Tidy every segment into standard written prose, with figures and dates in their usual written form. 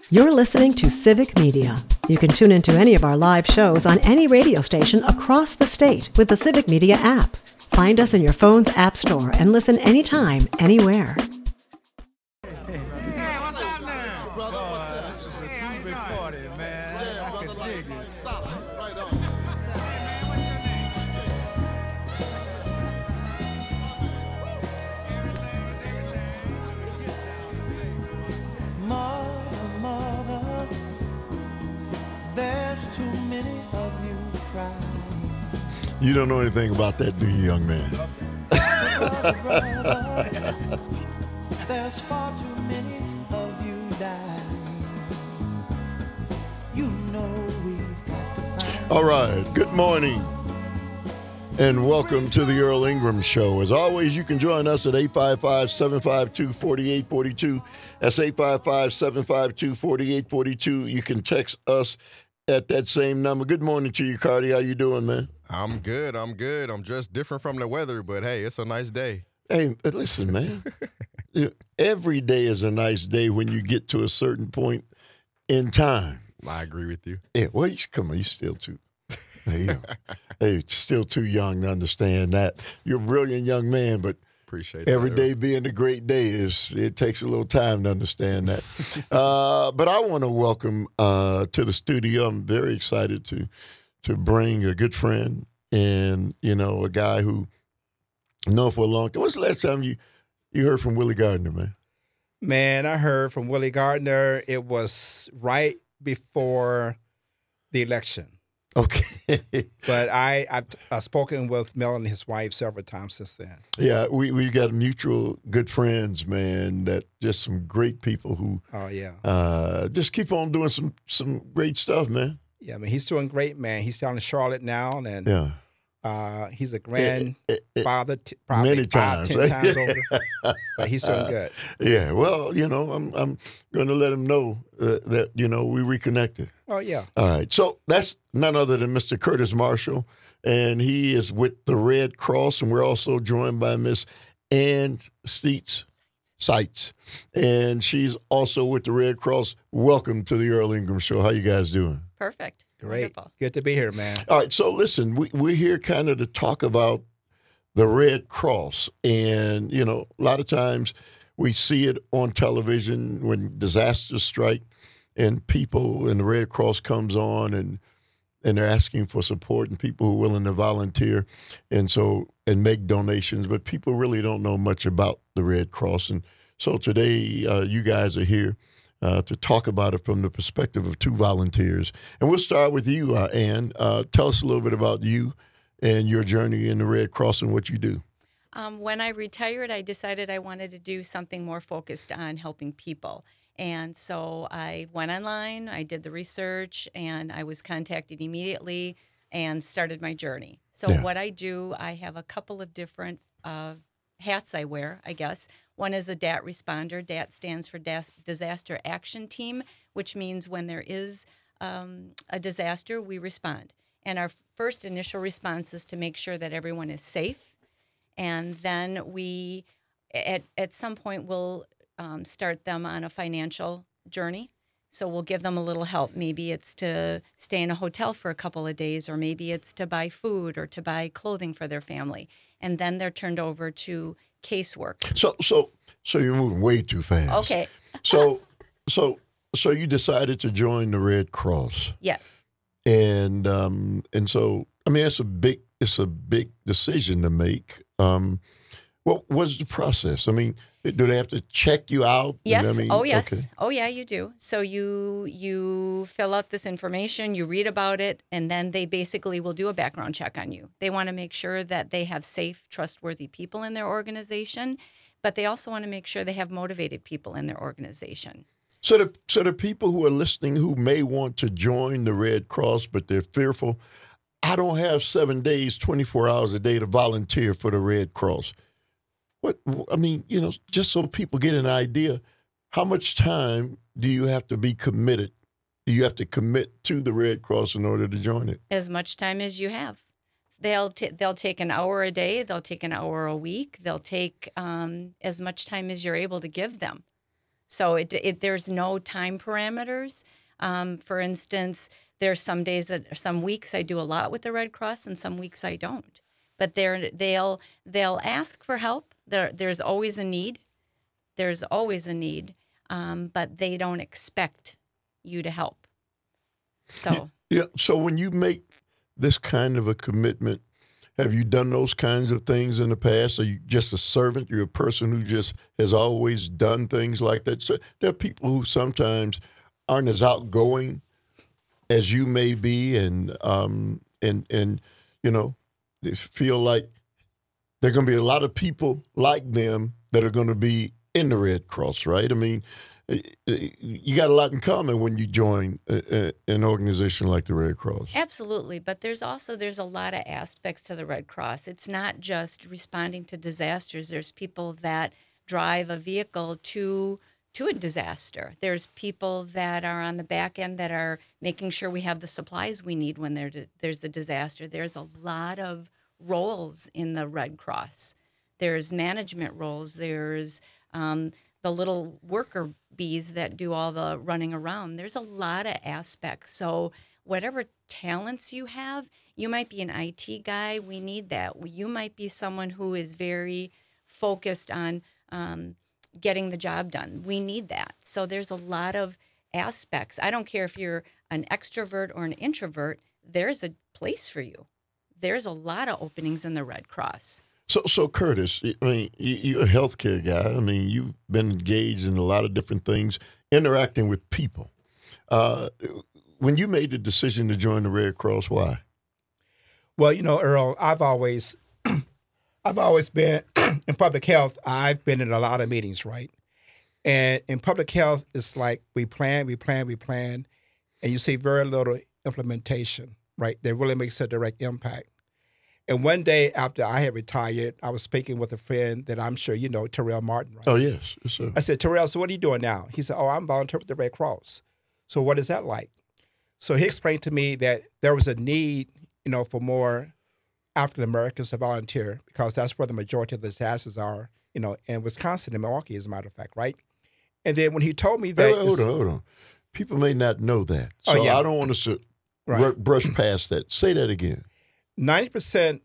You're listening to Civic Media. You can tune into any of our live shows on any radio station across the state with the Civic Media app. Find us in your phone's app store and listen anytime, anywhere. You don't know anything about that, do you, young man? There's far too many of you dying. You know we've got to find. All right, good morning, and welcome to the Earl Ingram Show. As always, you can join us at 855-752-4842. That's 855-752-4842. You can text us at that same number. Good morning to you, Cardi. How you doing, man? I'm good. I'm just different from the weather, but hey, it's a nice day. Hey, listen, man. Every day is a nice day when you get to a certain point in time. I agree with you. Yeah, well, come on, you're still too. Hey, still too young to understand that. You're a brilliant young man, but appreciate every that, day being a great day it takes a little time to understand that. But I want to welcome to the studio. I'm very excited to bring a good friend and, a guy who I know for a long time. When's the last time you heard from Willie Gardner, man? Man, I heard from Willie Gardner. It was right before the election. Okay. But I've spoken with Mel and his wife several times since then. Yeah, we got mutual good friends, man, that just some great people who just keep on doing some great stuff, man. Yeah, I mean, he's doing great, man. He's down in Charlotte now, and he's a grandfather, probably many times, 10 times older, but he's doing good. Yeah, well, I'm going to let him know that we reconnected. Oh, yeah. All right, so that's none other than Mr. Curtis Marshall, and he is with the Red Cross, and we're also joined by Miss Ann Seitz, and she's also with the Red Cross. Welcome to the Earl Ingram Show. How you guys doing? Perfect. Great. Wonderful. Good to be here, man. All right, so listen, we're here kind of to talk about the Red Cross. And, a lot of times we see it on television when disasters strike and people and the Red Cross comes on and they're asking for support and people who are willing to volunteer and make donations. But people really don't know much about the Red Cross. And so today you guys are here to talk about it from the perspective of two volunteers. And we'll start with you, Ann. Tell us a little bit about you and your journey in the Red Cross and what you do. When I retired, I decided I wanted to do something more focused on helping people. And so I went online, I did the research, and I was contacted immediately and started my journey. So what I do, I have a couple of different hats I wear, I guess. One is a DAT responder. DAT stands for Disaster Action Team, which means when there is a disaster, we respond. And our first initial response is to make sure that everyone is safe. And then we, at some point, will start them on a financial journey. So we'll give them a little help. Maybe it's to stay in a hotel for a couple of days, or maybe it's to buy food or to buy clothing for their family. And then they're turned over to casework. So you're moving way too fast. Okay. So you decided to join the Red Cross. Yes. And so I mean it's a big decision to make. What was the process? I mean, do they have to check you out? Yes. I mean, Oh, yes. Okay. Oh, yeah, you do. So you fill out this information, you read about it, and then they basically will do a background check on you. They want to make sure that they have safe, trustworthy people in their organization, but they also want to make sure they have motivated people in their organization. So the people who are listening who may want to join the Red Cross, but they're fearful, I don't have 7 days, 24 hours a day to volunteer for the Red Cross. Just so people get an idea, how much time do you have to be committed? Do you have to commit to the Red Cross in order to join it? As much time as you have. They'll take an hour a day. They'll take an hour a week. They'll take as much time as you're able to give them. So there's no time parameters. For instance, there's some weeks I do a lot with the Red Cross, and some weeks I don't. But they'll ask for help. There's always a need. There's always a need, but they don't expect you to help. So yeah. So when you make this kind of a commitment, have you done those kinds of things in the past? Are you just a servant? You're a person who just has always done things like that. So there are people who sometimes aren't as outgoing as you may be, and they feel like there are going to be a lot of people like them that are going to be in the Red Cross, right? I mean, you got a lot in common when you join an organization like the Red Cross. Absolutely, but there's a lot of aspects to the Red Cross. It's not just responding to disasters. There's people that drive a vehicle to a disaster. There's people that are on the back end that are making sure we have the supplies we need when there's a disaster. There's a lot of roles in the Red Cross. There's management roles. There's the little worker bees that do all the running around. There's a lot of aspects. So whatever talents you have, you might be an IT guy. We need that. You might be someone who is very focused on getting the job done. We need that. So there's a lot of aspects. I don't care if you're an extrovert or an introvert, there's a place for you. There's a lot of openings in the Red Cross. So Curtis, I mean, you're a healthcare guy. I mean, you've been engaged in a lot of different things, interacting with people. When you made the decision to join the Red Cross, why? Well, Earl, I've always been in public health. I've been in a lot of meetings, right? And in public health, it's like we plan, and you see very little implementation, right? That really makes a direct impact. And one day after I had retired, I was speaking with a friend that I'm sure you know, Terrell Martin, right? Oh, yes. Yes, sir. I said, Terrell, so what are you doing now? He said, I'm volunteering with the Red Cross. So what is that like? So he explained to me that there was a need, for more African Americans to volunteer because that's where the majority of the disasters are, in Wisconsin and Milwaukee, as a matter of fact, right? And then when he told me that... Hold on. People may not know that. So I don't want us to brush past that. Say that again. 90%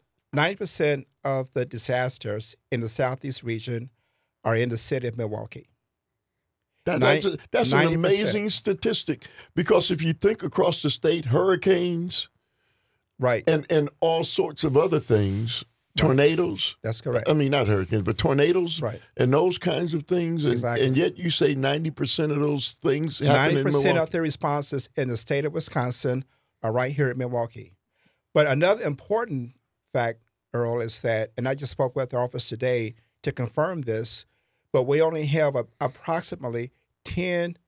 of the disasters in the Southeast region are in the city of Milwaukee. That's an amazing statistic, because if you think across the state, hurricanes, right, and all sorts of other things, tornadoes. That's correct. I mean, not hurricanes, but tornadoes, right, and those kinds of things. And, exactly. And yet you say 90% of those things happen in Milwaukee. 90% of the responses in the state of Wisconsin are right here in Milwaukee. But another important fact, Earl, is that, and I just spoke with the office today to confirm this, but we only have approximately 10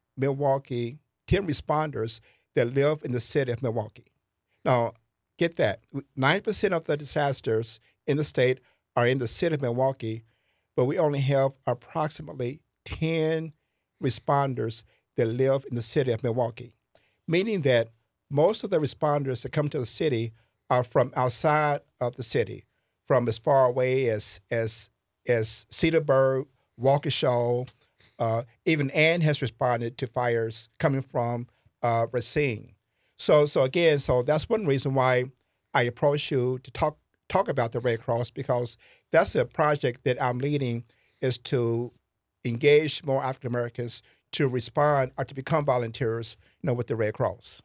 responders that live in the city of Milwaukee. Now, get that. 90% of the disasters in the state are in the city of Milwaukee, but we only have approximately 10 responders that live in the city of Milwaukee, meaning that most of the responders that come to the city are from outside of the city, from as far away as Cedarburg, Waukesha. Even Ann has responded to fires coming from Racine. So that's one reason why I approached you to talk about the Red Cross, because that's a project that I'm leading, is to engage more African Americans to respond or to become volunteers, with the Red Cross.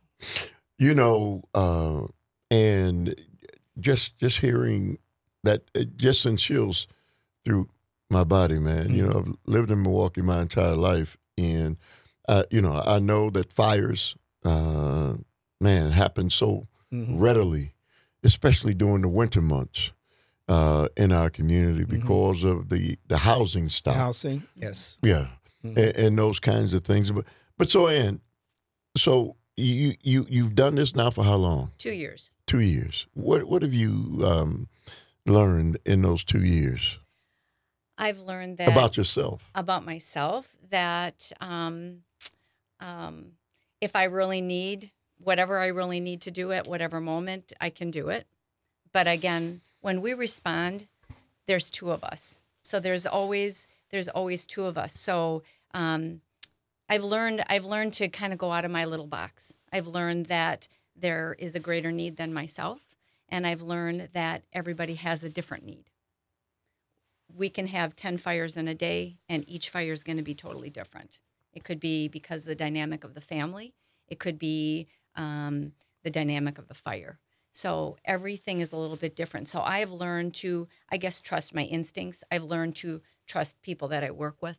And just hearing that, it just sends chills through my body, man. Mm-hmm. I've lived in Milwaukee my entire life, and I know that fires, happen so readily, especially during the winter months in our community because of the housing stock. Housing, yes. Yeah, and those kinds of things. But so, Ann, you've done this now for how long? 2 years. 2 years. What have you learned in those 2 years? I've learned that about yourself. About myself, that if I really need whatever I really need to do at whatever moment, I can do it. But again, when we respond, there's two of us. So there's always two of us. So I've learned to kind of go out of my little box. I've learned that there is a greater need than myself, and I've learned that everybody has a different need. We can have 10 fires in a day, and each fire is going to be totally different. It could be because of the dynamic of the family. It could be the dynamic of the fire. So everything is a little bit different. So I've learned to, I guess, trust my instincts. I've learned to trust people that I work with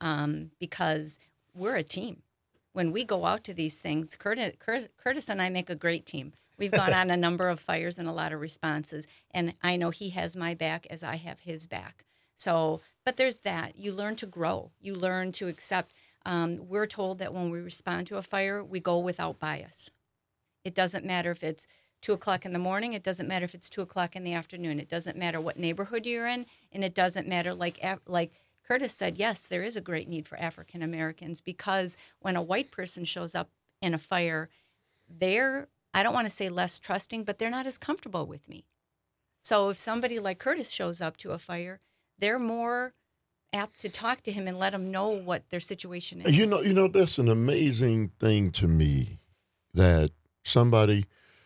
because we're a team. When we go out to these things, Curtis and I make a great team. We've gone on a number of fires and a lot of responses, and I know he has my back as I have his back. So, but there's that. You learn to grow. You learn to accept. We're told that when we respond to a fire, we go without bias. It doesn't matter if it's 2 o'clock in the morning. It doesn't matter if it's 2 o'clock in the afternoon. It doesn't matter what neighborhood you're in, and it doesn't matter like Curtis said, yes, there is a great need for African Americans because when a white person shows up in a fire, they're, I don't want to say less trusting, but they're not as comfortable with me. So if somebody like Curtis shows up to a fire, they're more apt to talk to him and let him know what their situation is. You know, that's an amazing thing to me that somebody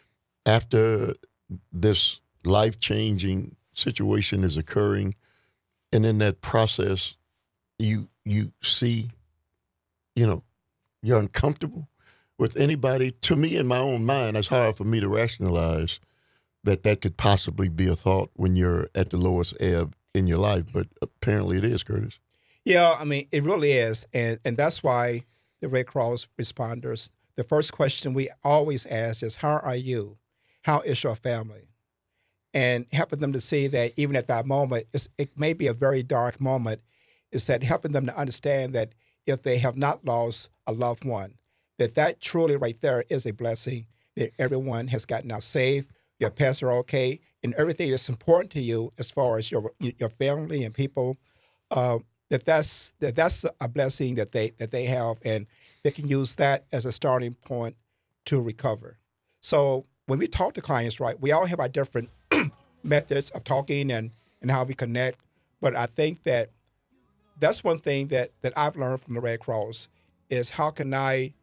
after this life-changing situation is occurring, and in that process, you see, you're uncomfortable with anybody. To me, in my own mind, it's hard for me to rationalize that could possibly be a thought when you're at the lowest ebb in your life. But apparently it is, Curtis. Yeah, I mean, it really is. And that's why the Red Cross responders, the first question we always ask is, how are you? How is your family? And helping them to see that even at that moment, it may be a very dark moment, is that helping them to understand that if they have not lost a loved one, that truly right there is a blessing, that everyone has gotten out safe, your pets are okay, and everything that's important to you as far as your family and people, that's a blessing that they have, and they can use that as a starting point to recover. So when we talk to clients, right, we all have our different methods of talking and how we connect. But I think that's one thing that I've learned from the Red Cross is how can I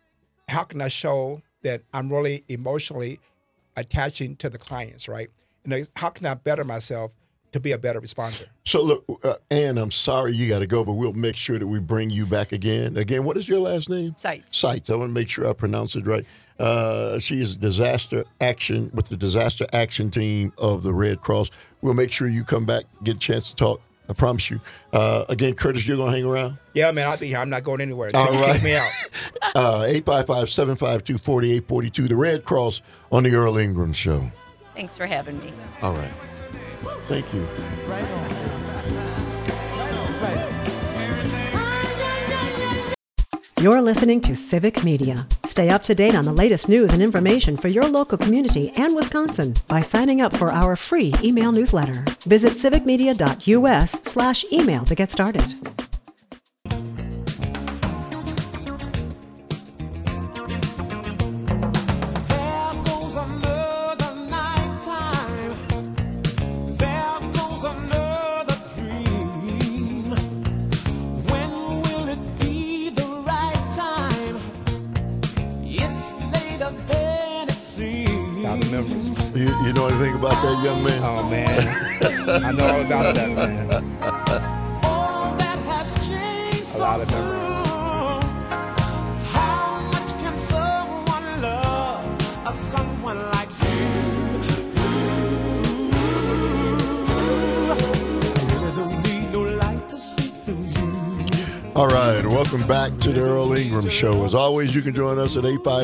show that I'm really emotionally attaching to the clients, right? And how can I better myself to be a better responder? So look, Ann, I'm sorry you got to go, but we'll make sure that we bring you back again. Again, what is your last name? Seitz. Seitz. I want to make sure I pronounce it right. She is disaster action with the disaster action team of the Red Cross. We'll make sure you come back, get a chance to talk. I promise you. Again, Curtis, you're going to hang around? Yeah, man, I'll be here. I'm not going anywhere. All right. Kick me out. 855-752-4842. The Red Cross on the Earl Ingram Show. Thanks for having me. All right. Thank you. Right on. Right on. You're listening to Civic Media. Stay up to date on the latest news and information for your local community and Wisconsin by signing up for our free email newsletter. Visit civicmedia.us/email to get started. You know anything about that, young man? Oh, man. I know all about that, man. A lot of memories. How much can someone love someone like you? I really don't need no light to see through you. All right, welcome back to the Earl Ingram Show. As always, you can join us at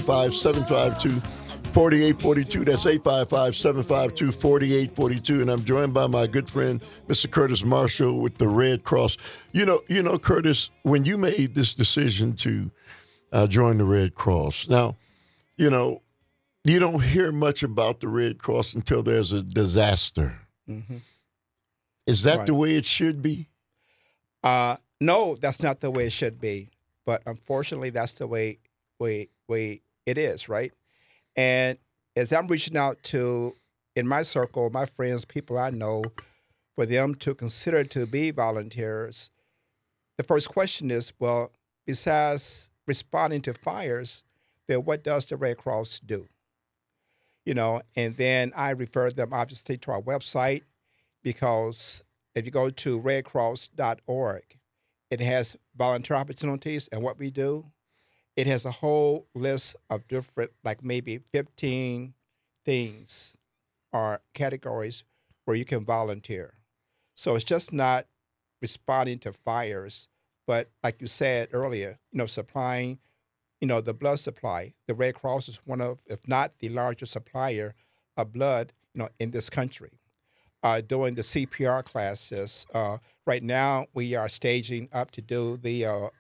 855-752-4842. That's 855-752-4842. And I'm joined by my good friend, Mr. Curtis Marshall with the Red Cross. You know, Curtis, when you made this decision to join the Red Cross, now, you don't hear much about the Red Cross until there's a disaster. Mm-hmm. Is that the way it should be? No, that's not the way it should be. But unfortunately, that's the way it is, right? And as I'm reaching out to, in my circle, my friends, people I know, for them to consider to be volunteers, the first question is, well, besides responding to fires, then what does the Red Cross do? And then I refer them obviously to our website, because if you go to redcross.org, it has volunteer opportunities and what we do. It has a whole list of different, like maybe 15 things or categories where you can volunteer. So it's just not responding to fires, but like you said earlier, supplying, the blood supply. The Red Cross is one of, if not the largest supplier of blood, in this country. Doing the CPR classes. Right now, we are staging up to do the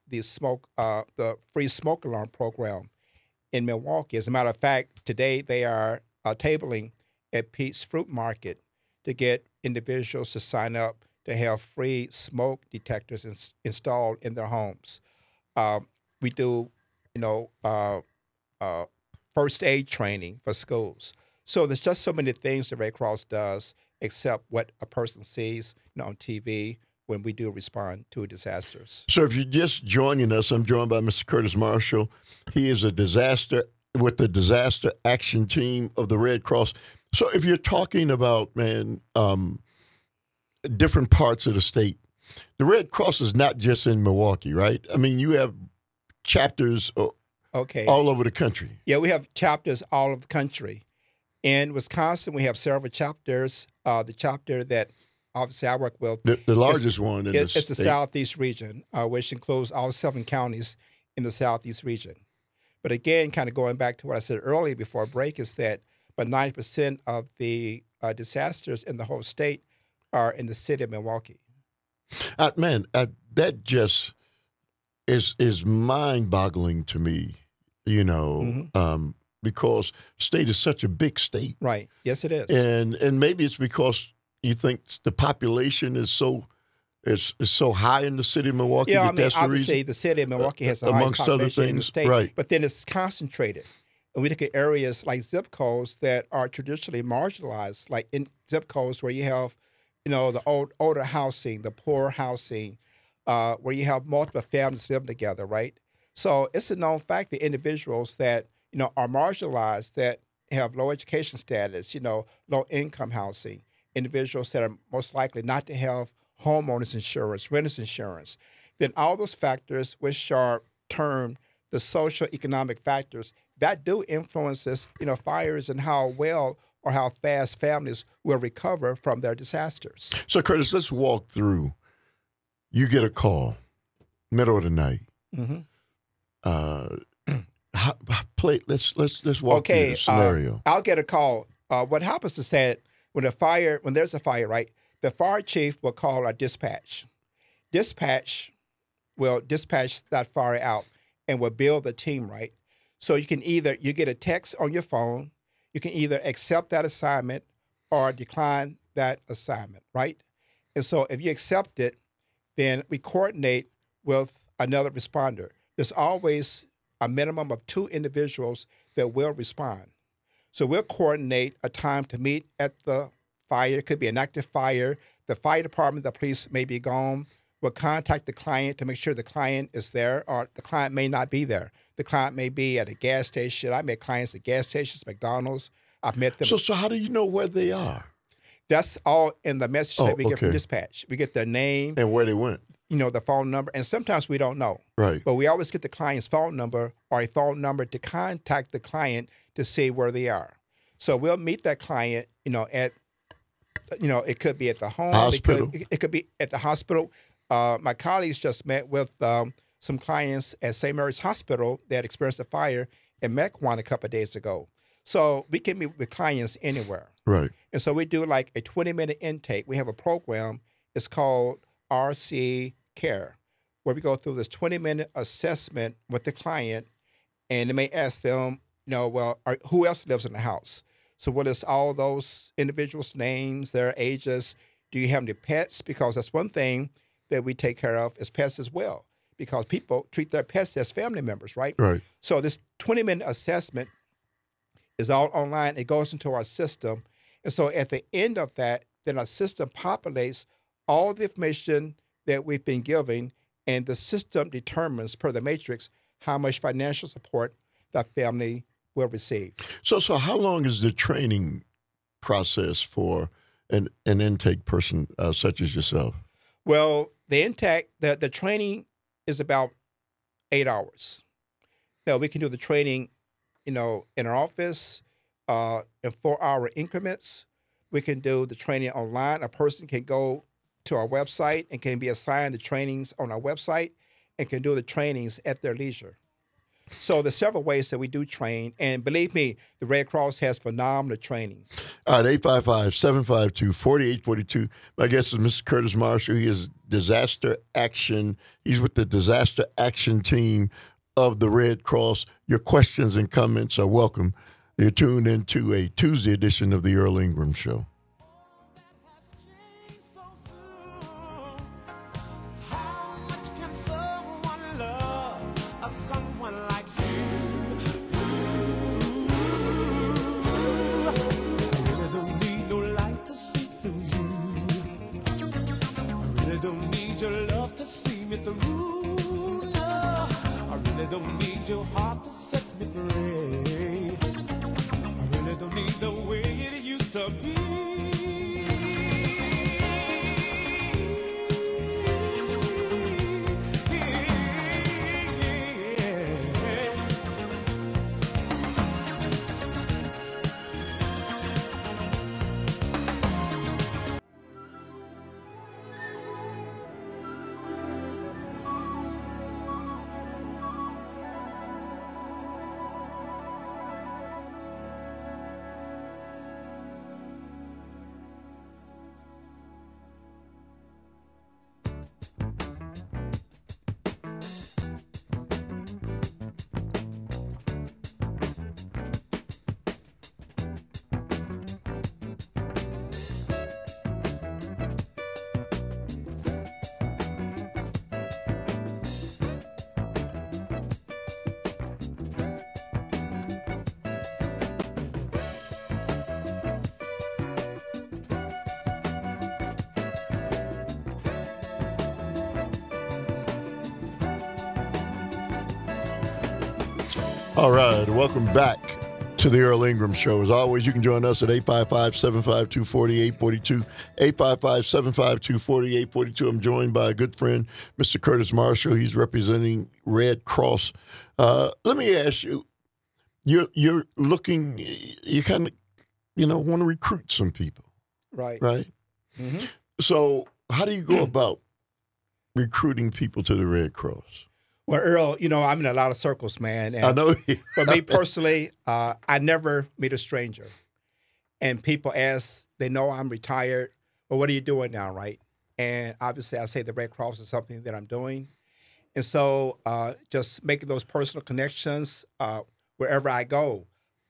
free smoke alarm program in Milwaukee. As a matter of fact, today they are tabling at Pete's Fruit Market to get individuals to sign up to have free smoke detectors installed in their homes. We do, first aid training for schools. So there's just so many things the Red Cross does, except what a person sees on TV when we do respond to disasters. So if you're just joining us, I'm joined by Mr. Curtis Marshall. He is with the Disaster Action Team of the Red Cross. So if you're talking about, different parts of the state, the Red Cross is not just in Milwaukee, right? I mean, you have chapters all over the country. Yeah, we have chapters all over the country. In Wisconsin, we have several chapters. The chapter that obviously I work with, the largest one in the state. It's the Southeast region, which includes all 7 counties in the Southeast region. But again, kind of going back to what I said earlier before break, is that about 90% of the disasters in the whole state are in the city of Milwaukee. That just is mind-boggling to me, because state is such a big state. Right. Yes, it is. And maybe it's because you think the population is so high in the city of Milwaukee. Yeah, that's the obviously reason? the city of Milwaukee has the highest population in the state, right. But then it's concentrated. And we look at areas like zip codes that are traditionally marginalized, like in zip codes where you have, the older housing, the poor housing, where you have multiple families living together, right? So it's a known fact that individuals that, are marginalized, that have low education status, low income housing, individuals that are most likely not to have homeowners insurance, renters insurance, then all those factors, which are termed the social economic factors, that do influences, fires and how well or how fast families will recover from their disasters. So, Curtis, let's walk through. You get a call, middle of the night. Mm-hmm. Let's walk through the scenario. I'll get a call. What happens is that when there's a fire, right, the fire chief will call our dispatch. Dispatch will dispatch that fire out and will build the team, right? So you get a text on your phone, you can either accept that assignment or decline that assignment, right? And so if you accept it, then we coordinate with another responder. There's always a minimum of 2 individuals that will respond. So we'll coordinate a time to meet at the fire. It could be an active fire. The fire department, the police may be gone. We'll contact the client to make sure the client is there, or the client may not be there. The client may be at a gas station. I met clients at gas stations, McDonald's. I've met them. So how do you know where they are? That's all in the message that we get from dispatch. We get their name. And where they went. The phone number. And sometimes we don't know. Right. But we always get the client's phone number or a phone number to contact the client to see where they are. So we'll meet that client, at, it could be at the home. Hospital. It could be at the hospital. My colleagues just met with some clients at St. Mary's Hospital that experienced a fire in Mequon a couple of days ago. So we can meet with clients anywhere. Right. And so we do like a 20-minute intake. We have a program. It's called RC Care, where we go through this 20-minute assessment with the client, and it may ask them, who else lives in the house? So what is all those individuals' names, their ages? Do you have any pets? Because that's one thing that we take care of is pets as well, because people treat their pets as family members, right? Right. So this 20-minute assessment is all online. It goes into our system. And so at the end of that, then our system populates all the information that we've been giving and the system determines, per the matrix, how much financial support that family will receive. So how long is the training process for an intake person such as yourself? Well, the training is about 8 hours. Now, we can do the training, in our office in 4-hour increments. We can do the training online. A person can go to our website and can be assigned the trainings on our website and can do the trainings at their leisure. So there's several ways that we do train. And believe me, the Red Cross has phenomenal trainings. All right, 855-752-4842. My guest is Mr. Curtis Marshall. He is disaster action. He's with the disaster action team of the Red Cross. Your questions and comments are welcome. You're tuned into a Tuesday edition of the Earl Ingram Show. Don't need your heart to set me free. I really don't need the way it used to be. All right, welcome back to the Earl Ingram Show. As always, you can join us at 855-752-4842, 855-752-4842. I'm joined by a good friend, Mr. Curtis Marshall. He's representing Red Cross. Let me ask you, you're looking, you kind of, want to recruit some people. Right. Mm-hmm. So how do you go about recruiting people to the Red Cross? Well, Earl, I'm in a lot of circles, man. And I know. For me personally, I never meet a stranger. And people ask, they know I'm retired. Well, what are you doing now, right? And obviously, I say the Red Cross is something that I'm doing. And so just making those personal connections wherever I go.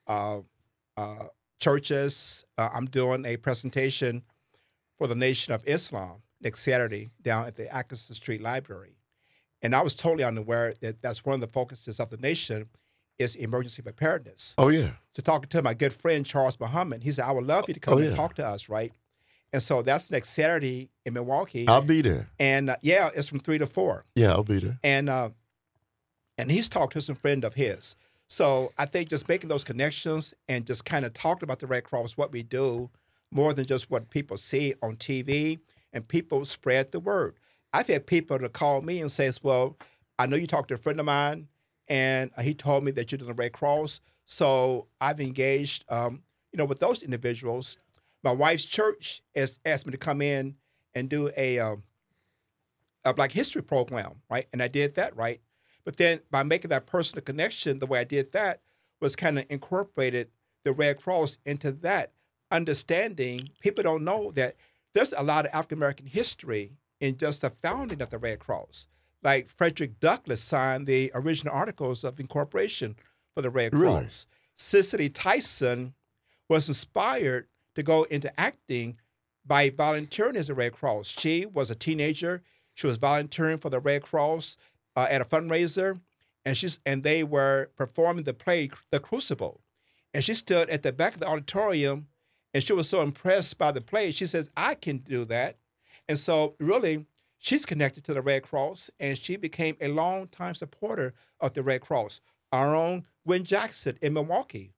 Churches, I'm doing a presentation for the Nation of Islam next Saturday down at the Atkinson Street Library. And I was totally unaware that that's one of the focuses of the nation is emergency preparedness. Oh, yeah. So talking to my good friend, Charles Muhammad, he said, I would love you to come and talk to us, right? And so that's next Saturday in Milwaukee. I'll be there. And, it's from 3 to 4. Yeah, I'll be there. And he's talked to some friend of his. So I think just making those connections and just kind of talking about the Red Cross, what we do, more than just what people see on TV, and people spread the word. I've had people to call me and say, well, I know you talked to a friend of mine, and he told me that you're doing the Red Cross. So I've engaged, with those individuals. My wife's church has asked me to come in and do a Black History program, right? And I did that, right? But then by making that personal connection, the way I did that was kind of incorporated the Red Cross into that understanding. People don't know that there's a lot of African-American history in just the founding of the Red Cross. Like Frederick Douglass signed the original Articles of Incorporation for the Red Cross. Really? Cicely Tyson was inspired to go into acting by volunteering as a Red Cross. She was a teenager. She was volunteering for the Red Cross at a fundraiser, and they were performing the play, The Crucible. And she stood at the back of the auditorium, and she was so impressed by the play. She says, I can do that. And so really, she's connected to the Red Cross, and she became a longtime supporter of the Red Cross. Our own Gwen Jackson in Milwaukee,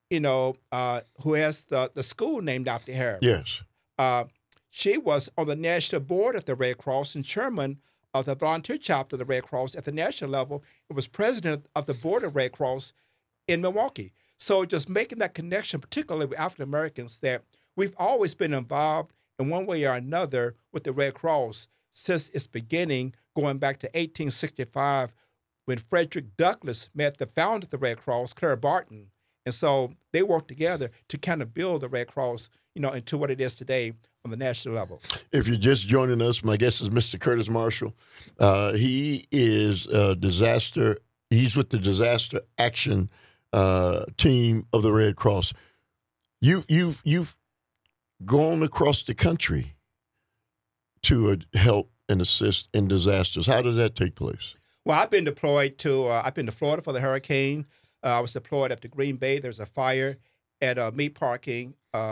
who has the school named after her. Yes. She was on the national board of the Red Cross and chairman of the volunteer chapter of the Red Cross at the national level. It was president of the board of Red Cross in Milwaukee. So just making that connection, particularly with African Americans, that we've always been involved in one way or another with the Red Cross since its beginning, going back to 1865, when Frederick Douglass met the founder of the Red Cross, Clara Barton. And so they worked together to kind of build the Red Cross, into what it is today on the national level. If you're just joining us, my guest is Mr. Curtis Marshall. He is he's with the disaster action team of the Red Cross. You've gone across the country to help and assist in disasters. How does that take place? Well, I've been deployed I've been to Florida for the hurricane. I was deployed up to Green Bay. There's a fire at a meat packing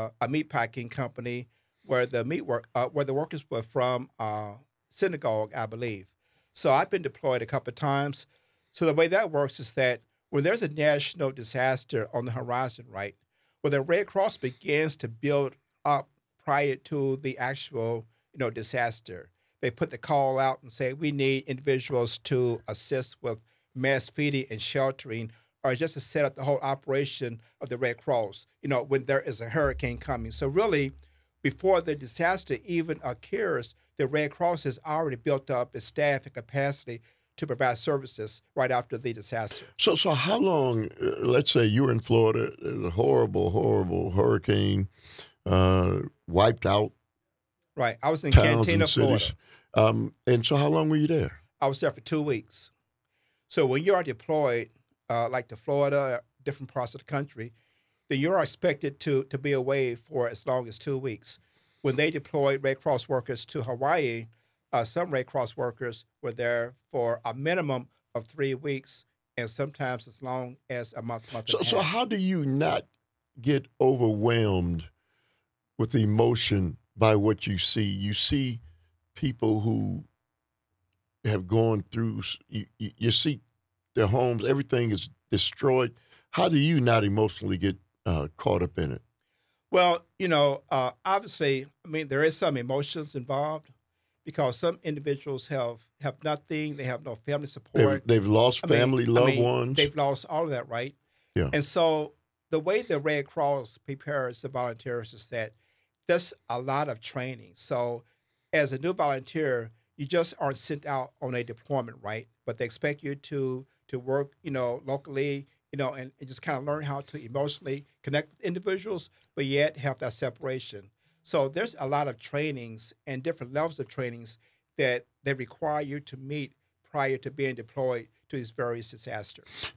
company where the workers were from synagogue, I believe. So I've been deployed a couple of times. So the way that works is that when there's a national disaster on the horizon, right, well, the Red Cross begins to build up prior to the actual, disaster. They put the call out and say, we need individuals to assist with mass feeding and sheltering, or just to set up the whole operation of the Red Cross, when there is a hurricane coming. So really, before the disaster even occurs, the Red Cross has already built up its staff and capacity to provide services right after the disaster. So how long, let's say you were in Florida, a horrible, horrible hurricane, wiped out Right. I was in towns Cantina, and cities. Florida. And so how long were you there? I was there for 2 weeks. So when you are deployed, like to Florida, different parts of the country, then you're expected to be away for as long as 2 weeks. When they deployed Red Cross workers to Hawaii, some Red Cross workers were there for a minimum of 3 weeks, and sometimes as long as a month and a half. So how do you not get overwhelmed with emotion by what you see? You see people who have gone through, you see their homes, everything is destroyed. How do you not emotionally get caught up in it? Well, obviously, there is some emotions involved because some individuals have nothing. They have no family support. They've lost family, loved ones. They've lost all of that, right? Yeah. And so the way the Red Cross prepares the volunteers is that there's a lot of training. So as a new volunteer, you just aren't sent out on a deployment, right? But they expect you to work, locally, and just kind of learn how to emotionally connect with individuals, but yet have that separation. So there's a lot of trainings and different levels of trainings that they require you to meet prior to being deployed to these various disasters.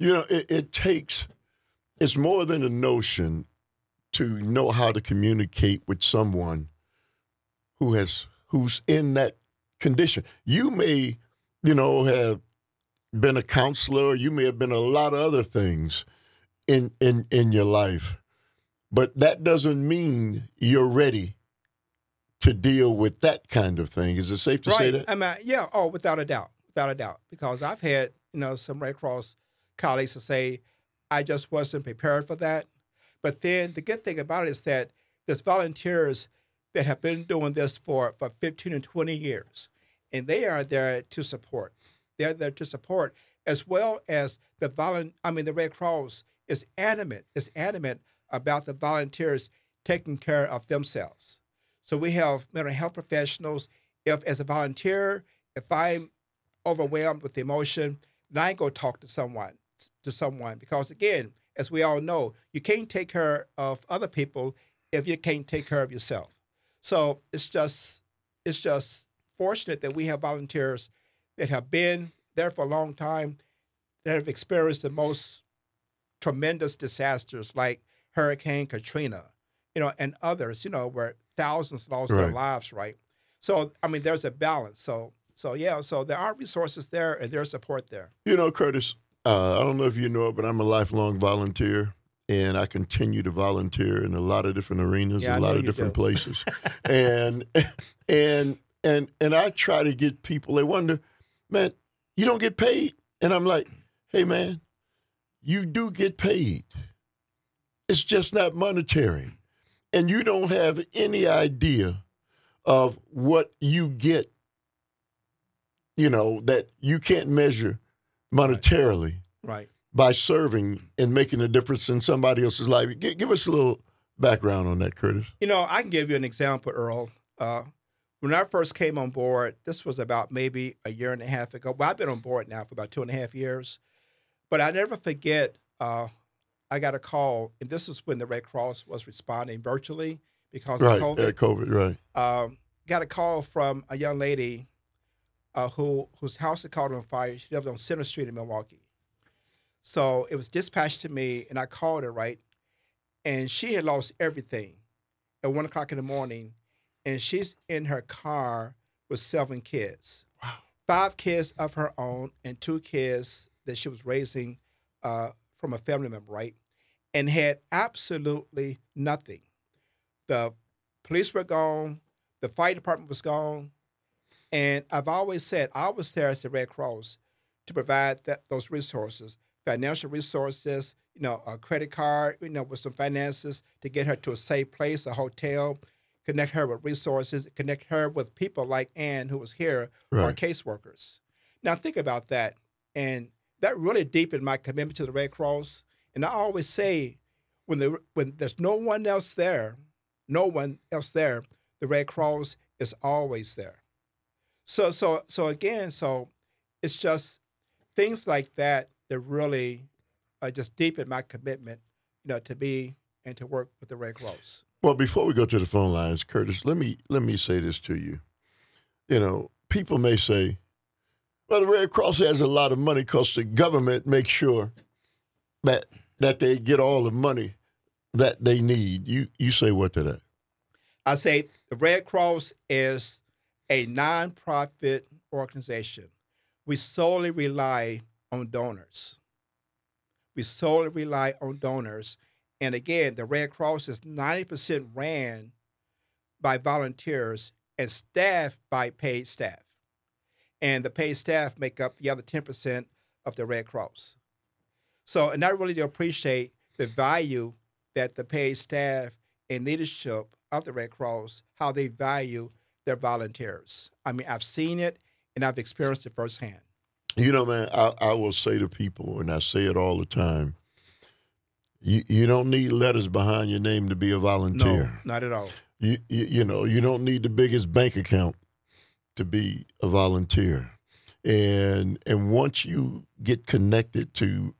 It's more than a notion to know how to communicate with someone who's in that condition. You may, have been a counselor, you may have been a lot of other things in your life, but that doesn't mean you're ready to deal with that kind of thing. Is it safe to say that? Yeah. Oh, without a doubt, because I've had some Red Cross colleagues to say, I just wasn't prepared for that. But then the good thing about it is that there's volunteers that have been doing this for 15 and 20 years, and they are there to support. They're there to support, as well as the Red Cross is adamant about the volunteers taking care of themselves. So we have mental health professionals. If as a volunteer, if I'm overwhelmed with emotion, then I go talk to someone, because again, as we all know, you can't take care of other people if you can't take care of yourself. So it's just fortunate that we have volunteers that have been there for a long time, that have experienced the most tremendous disasters like Hurricane Katrina, and others, where thousands lost their lives, right? So, there's a balance. So there are resources there and there's support there. Curtis, I don't know if you know it, but I'm a lifelong volunteer, and I continue to volunteer in a lot of different arenas, a lot of different places. and and I try to get people. They wonder, man, you don't get paid, and I'm like, hey, man, you do get paid. It's just not monetary, and you don't have any idea of what you get. You know that you can't measure monetarily Right. by serving and making a difference in somebody else's life. Give us a little background on that, Curtis. You know, I can give you an example, Earl. When I first came on board, this was about maybe a year and a half ago. Well, I've been on board now for about 2.5 years. But I never forget, I got a call, and this is when the Red Cross was responding virtually because Right, of COVID. COVID, right. Got a call from a young lady whose house had caught on fire. She lived on Center Street in Milwaukee. So it was dispatched to me, and I called her, right? And she had lost everything at 1 o'clock in the morning, and she's in her car with 7 kids. Wow. 5 kids of her own and 2 kids that she was raising from a family member, right? And had absolutely nothing. The police were gone. The fire department was gone. And I've always said I was there as the Red Cross to provide those resources, financial resources, you know, a credit card, you know, with some finances to get her to a safe place, a hotel, connect her with resources, connect her with people like Ann, who was here, our Right. caseworkers. Now think about that. And that really deepened my commitment to the Red Cross. And I always say, when there's no one else there, the Red Cross is always there. So again, it's just things like that that really just deepen my commitment, you know, to be and to work with the Red Cross. Well, before we go to the phone lines, Curtis, let me say this to you. You know, people may say, well, the Red Cross has a lot of money because the government makes sure that they get all the money that they need. You say what to that? I say the Red Cross is a nonprofit organization. We solely rely on donors. And again, the Red Cross is 90% ran by volunteers and staffed by paid staff. And the paid staff make up the other 10% of the Red Cross. So, and I really do appreciate the value that the paid staff and leadership of the Red Cross, how they value their volunteers. I mean, I've seen it and I've experienced it firsthand. You know, man, I will say to people, and I say it all the time, you don't need letters behind your name to be a volunteer. No, not at all. You know, you don't need the biggest bank account to be a volunteer. And once you get connected to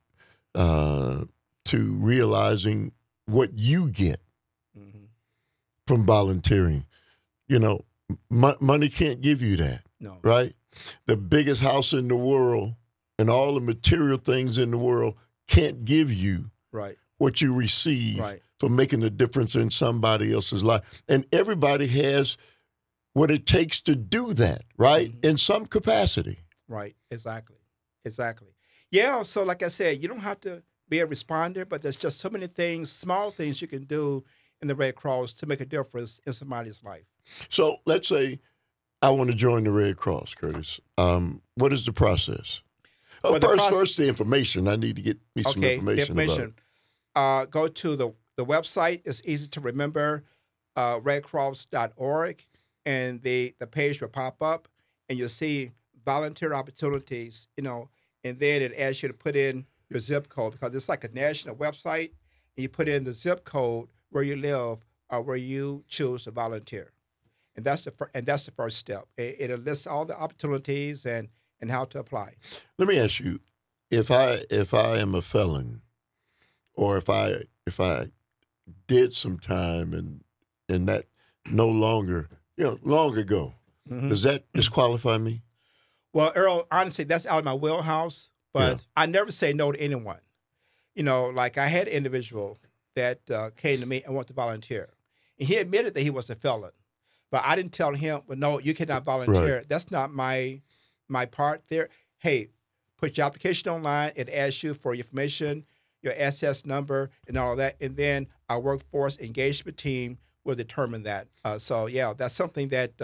realizing what you get from volunteering, you know, money can't give you that. No. Right? The biggest house in the world and all the material things in the world can't give you Right. what you receive Right. for making a difference in somebody else's life. And everybody has what it takes to do that, right? In some capacity. Right. Exactly. Yeah. So like I said, you don't have to be a responder, but there's just so many things, small things you can do in the Red Cross to make a difference in somebody's life. So let's say I want to join the Red Cross, Curtis. What is the process? Oh, Well, the first the information. I need to get me some information about it. Go to the website. It's easy to remember, redcross.org, and the page will pop up, and you'll see volunteer opportunities, you know, and then it asks you to put in your zip code because it's like a national website, and you put in the zip code where you live or where you choose to volunteer. And that's the first step. It lists all the opportunities and how to apply. Let me ask you, if I am a felon, or if I did some time and that no longer, long ago, does that disqualify me? Well, Earl, honestly, that's out of my wheelhouse, but Yeah. I never say no to anyone. You know, like I had an individual that came to me and wanted to volunteer. And he admitted that he was a felon. But I didn't tell him, well, no, you cannot volunteer. Right. That's not my part there. Hey, put your application online. It asks you for your information, your SS number, and all of that. And then our workforce engagement team will determine that. So, yeah, that's something that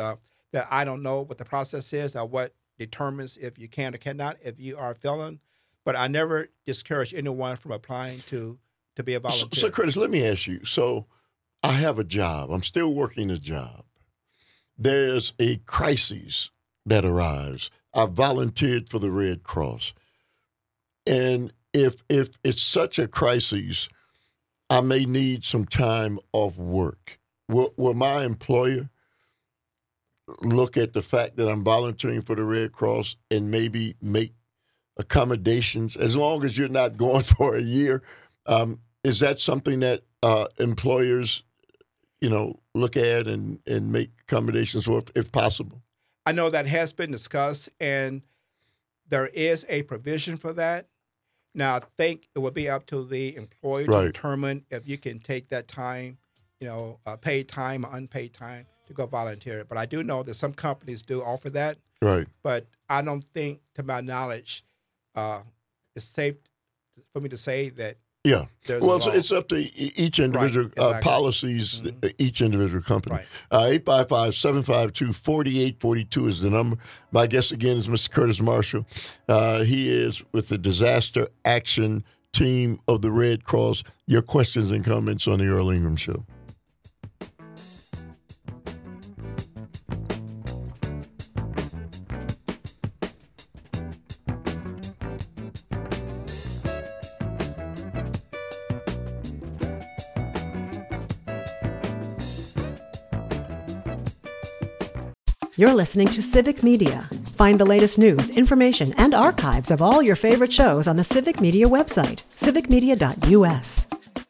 that I don't know what the process is or what determines if you can or cannot, if you are a felon. But I never discourage anyone from applying to be a volunteer. So, Curtis, let me ask you. So I have a job. I'm still working a job. There's a crisis that arrives. I volunteered for the Red Cross. And if it's such a crisis, I may need some time off work. Will my employer look at the fact that I'm volunteering for the Red Cross and maybe make accommodations as long as you're not going for a year? Is that something that employers, look at and make accommodations for if possible? I know that has been discussed, and there is a provision for that. Now, I think it would be up to the employer to determine if you can take that time, paid time or unpaid time to go volunteer. But I do know that some companies do offer that. Right. But I don't think, to my knowledge, it's safe for me to say that. Yeah. Well, it's up to each individual policies, each individual company. Right. 855-752-4842 is the number. My guest again is Mr. Curtis Marshall. He is with the Disaster Action Team of the Red Cross. Your questions and comments on the Earl Ingram Show. You're listening to Civic Media. Find the latest news, information, and archives of all your favorite shows on the Civic Media website, civicmedia.us.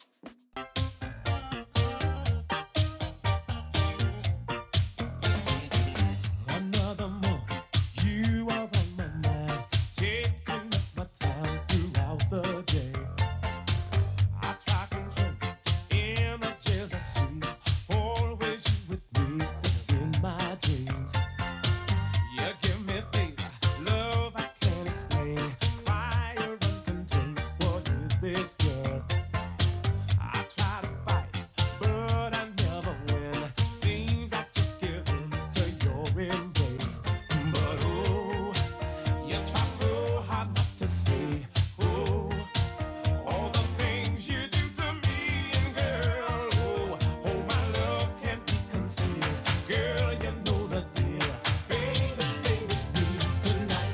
Another month, you are on my mind, taking up my time throughout the day. I try control images I see, always you with me, it's in my dreams. You give me faith, love I can't explain, fire uncontained. What is this, girl? I try to fight, but I never win. Seems I just give in to your embrace. But oh, you try so hard not to say, oh, all the things you do to me, and girl, oh, my love can't be concealed. Girl, you know the deal. Baby, stay with me tonight.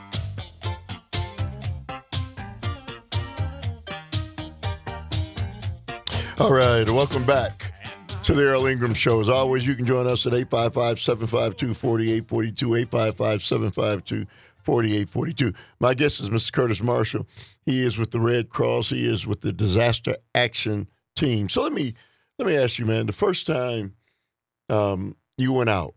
All right, welcome back to the Earl Ingram Show. As always, you can join us at 855-752-4842, 855-752-4842. My guest is Mr. Curtis Marshall. He is with the Red Cross. He is with the Disaster Action Team. So let me ask you, man, the first time you went out,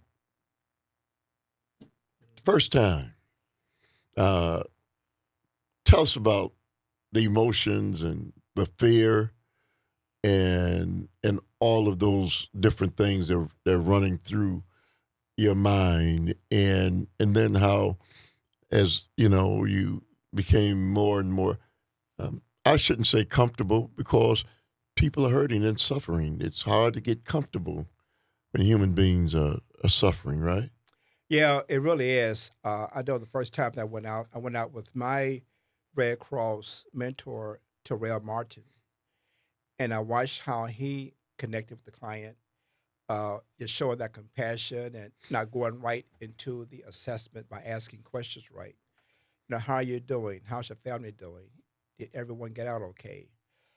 tell us about the emotions and the fear and all of those different things that are running through your mind, and then how, as you became more and more, I shouldn't say comfortable, because people are hurting and suffering. It's hard to get comfortable when human beings are suffering, right? Yeah, it really is. I know the first time that I went out with my Red Cross mentor, Terrell Martin, and I watched how he connected with the client, just showing that compassion and not going right into the assessment by asking questions right. How are you doing? How's your family doing? Did everyone get out okay?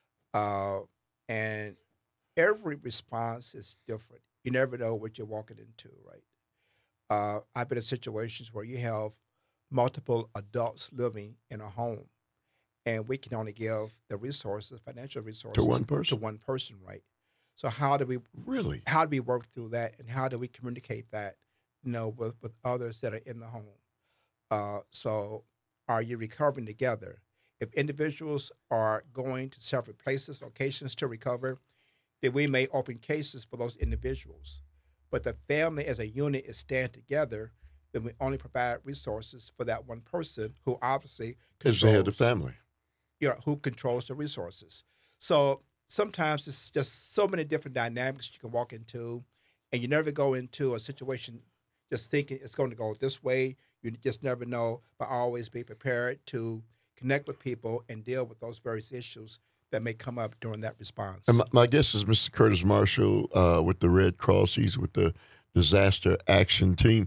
And every response is different. You never know what you're walking into, right? I've been in situations where you have multiple adults living in a home, and we can only give the resources, financial resources, To one person? To one person, right? So how do we work through that, and how do we communicate that, with others that are in the home? So are you recovering together? If individuals are going to several places, locations to recover, then we may open cases for those individuals. But the family as a unit is stand together, then we only provide resources for that one person who obviously Because they had the family. who controls the resources. So sometimes it's just so many different dynamics you can walk into, and you never go into a situation just thinking it's going to go this way. You just never know, but always be prepared to connect with people and deal with those various issues that may come up during that response. And my guest is Mr. Curtis Marshall with the Red Cross. He's with the Disaster Action Team.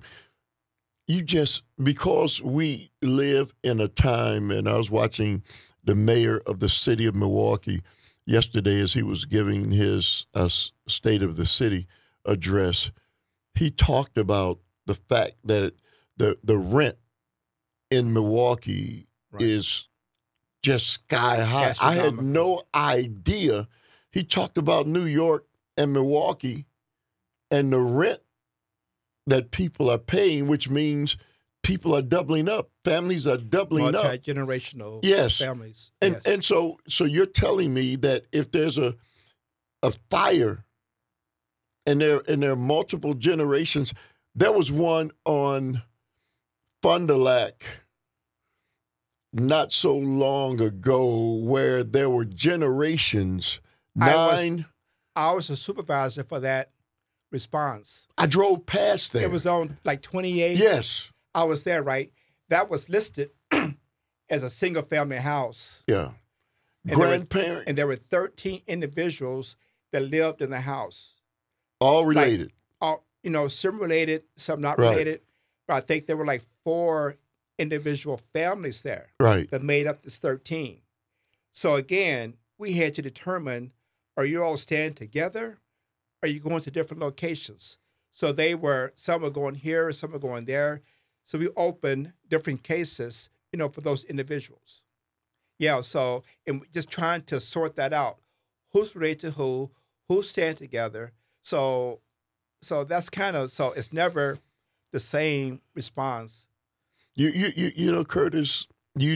Because we live in a time, and I was watching the mayor of the city of Milwaukee yesterday as he was giving his State of the City address. He talked about the fact that the rent in Milwaukee is just sky high. I had no idea. He talked about New York and Milwaukee and the rent that people are paying, which means people are doubling up. Families are doubling up. Multi-generational families. And so you're telling me that if there's a fire and there are multiple generations, there was one on Fond du Lac not so long ago where there were generations. I was a supervisor for that response. I drove past there. It was on like 28. Yes. I was there, right? That was listed as a single family house. Yeah. And there were 13 individuals that lived in the house. All related. Some related, some not related. But I think there were like 4 individual families there that made up this 13. So again, we had to determine, are you all staying together? Are you going to different locations? So some were going here, some were going there. So we opened different cases, for those individuals. Yeah, so and just trying to sort that out. Who's related to who's staying together. So that's so it's never the same response. You Curtis,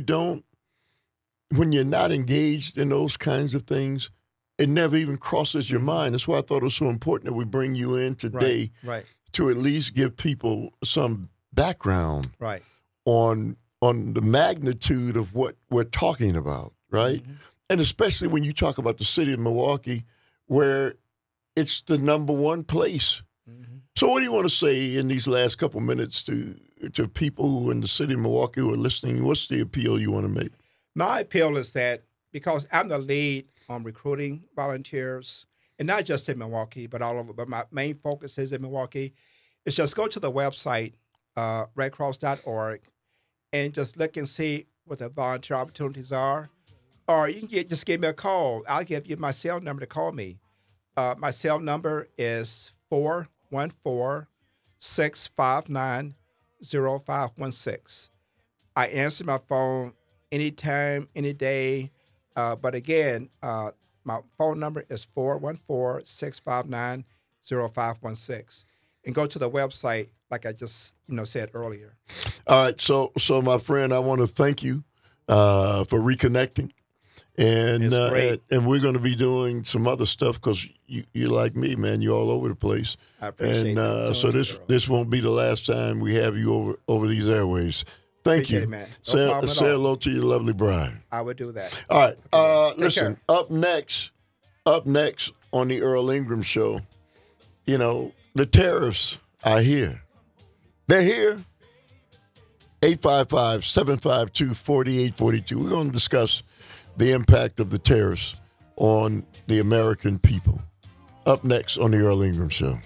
when you're not engaged in those kinds of things, it never even crosses your mind. That's why I thought it was so important that we bring you in today to at least give people some background on the magnitude of what we're talking about, right? Mm-hmm. And especially when you talk about the city of Milwaukee, where it's the number one place. Mm-hmm. So what do you want to say in these last couple minutes to people who in the city of Milwaukee who are listening? What's the appeal you want to make? My appeal is that because I'm the lead on recruiting volunteers, and not just in Milwaukee, but all over, but my main focus is in Milwaukee, is just go to the website, redcross.org, and just look and see what the volunteer opportunities are. Or you can just give me a call. I'll give you my cell number to call me. My cell number is 414-659-0516. I answer my phone anytime, any day. But again, my phone number is 414-659-0516. And go to the website, like I just said earlier. All right, so my friend, I want to thank you for reconnecting. And we're going to be doing some other stuff because you're like me, man. You're all over the place. I appreciate that. So this won't be the last time we have you over these airways. Thank you. It, man. Say hello to your lovely bride. I would do that. All right. Okay. Listen, up next on the Earl Ingram Show, the tariffs are here. They're here. 855-752-4842. We're going to discuss the impact of the tariffs on the American people. Up next on the Earl Ingram Show.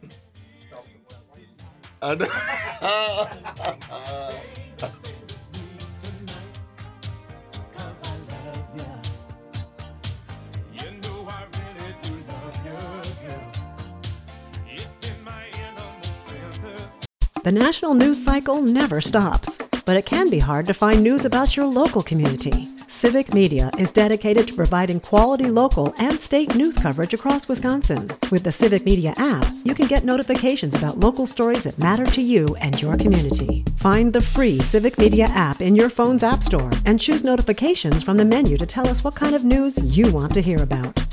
The national news cycle never stops, but it can be hard to find news about your local community. Civic Media is dedicated to providing quality local and state news coverage across Wisconsin. With the Civic Media app, you can get notifications about local stories that matter to you and your community. Find the free Civic Media app in your phone's app store and choose notifications from the menu to tell us what kind of news you want to hear about.